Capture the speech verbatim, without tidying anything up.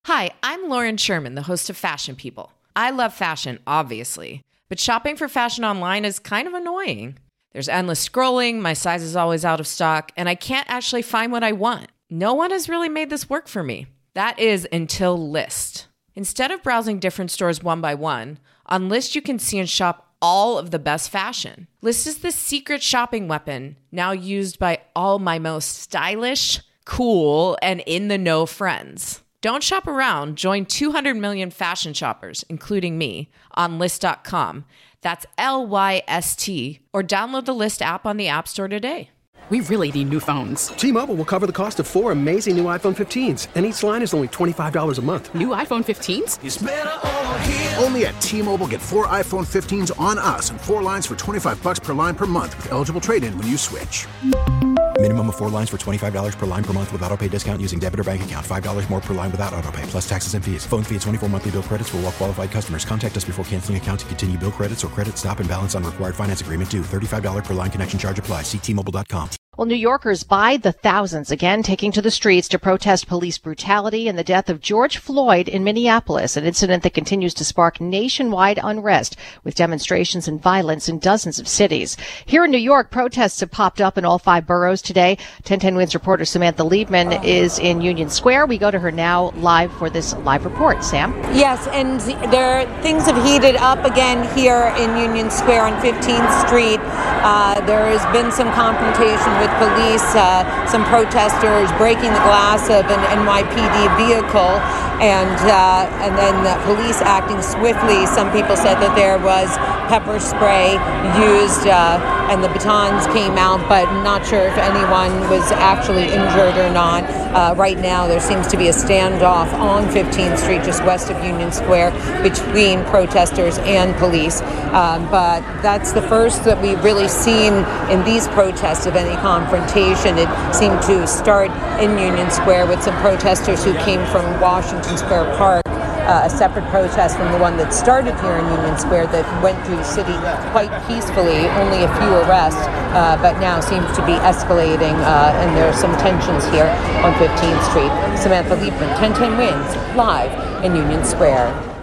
Hi, I'm Lauren Sherman, the host of Fashion People. I love fashion, obviously, but shopping for fashion online is kind of annoying. There's endless scrolling, my size is always out of stock, and I can't actually find what I want. No one has really made this work for me. That is until Lyst. Instead of browsing different stores one by one, on Lyst you can see and shop all of the best fashion. Lyst is the secret shopping weapon, now used by all my most stylish, cool, and in-the-know friends. Don't shop around. Join two hundred million fashion shoppers, including me, on Lyst dot com. That's L Y S T. Or download the Lyst app on the App Store today. We really need new phones. T-Mobile will cover the cost of four amazing new iPhone fifteens, and each line is only twenty-five dollars a month. New iPhone fifteens? It's better over here. Only at T-Mobile, get four iPhone fifteens on us and four lines for twenty-five bucks per line per month with eligible trade-in when you switch. Minimum of four lines for twenty-five dollars per line per month with autopay discount using debit or bank account. five dollars more per line without autopay, plus taxes and fees. Phone fee at twenty-four monthly bill credits for well-qualified customers. Contact us before canceling account to continue bill credits or credit stop and balance on required finance agreement due. thirty-five dollars per line connection charge applies. See T Mobile dot com. Well, New Yorkers by the thousands again taking to the streets to protest police brutality and the death of George Floyd in Minneapolis, an incident that continues to spark nationwide unrest with demonstrations and violence in dozens of cities. Here in New York, protests have popped up in all five boroughs today. ten ten Wins reporter Samantha Liebman is in Union Square. We go to her now live for this live report. Sam? Yes, and there things have heated up again here in Union Square on fifteenth Street. Uh, there has been some confrontation with police, uh, some protesters breaking the glass of an N Y P D vehicle, and uh, and then the police acting swiftly. Some people said that there was pepper spray used uh, and the batons came out, but I'm not sure if anyone was actually injured or not. Uh, right now there seems to be a standoff on fifteenth Street, just west of Union Square, between protesters and police. Um, but that's the first that we've really seen in these protests of any confrontation. It seemed to start in Union Square with some protesters who came from Washington Square Park, uh, a separate protest from the one that started here in Union Square that went through the city quite peacefully, only a few arrests, uh, but now seems to be escalating, uh, and there are some tensions here on fifteenth Street. Samantha Liebman, ten ten Wins, live in Union Square.